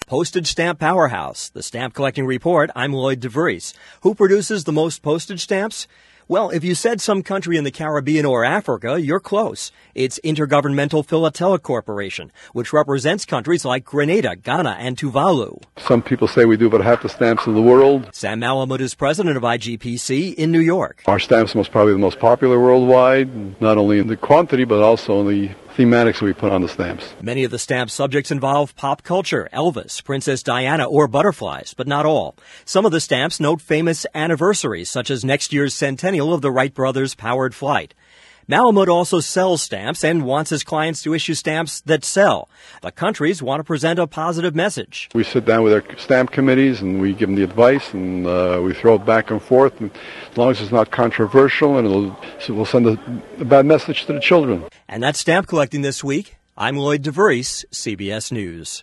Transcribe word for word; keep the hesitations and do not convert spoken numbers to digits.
Postage Stamp Powerhouse, the Stamp Collecting Report. I'm Lloyd DeVries. Who produces the most postage stamps? Well, if you said some country in the Caribbean or Africa, you're close. It's Intergovernmental Philatelic Corporation, which represents countries like Grenada, Ghana, and Tuvalu. Some people say we do about half the stamps in the world. Sam Malamud is president of I G P C in New York. Our stamps are most probably the most popular worldwide, not only in the quantity, but also in the thematics we put on the stamps. Many of the stamp subjects involve pop culture, Elvis, Princess Diana, or butterflies, but not all. Some of the stamps note famous anniversaries, such as next year's centennial of the Wright brothers' powered flight. Malamud also sells stamps and wants his clients to issue stamps that sell. The countries want to present a positive message. We sit down with our stamp committees and we give them the advice, and uh, we throw it back and forth. And as long as it's not controversial, and it'll, so we'll send a, a bad message to the children. And that's Stamp Collecting this week. I'm Lloyd DeVries, C B S News.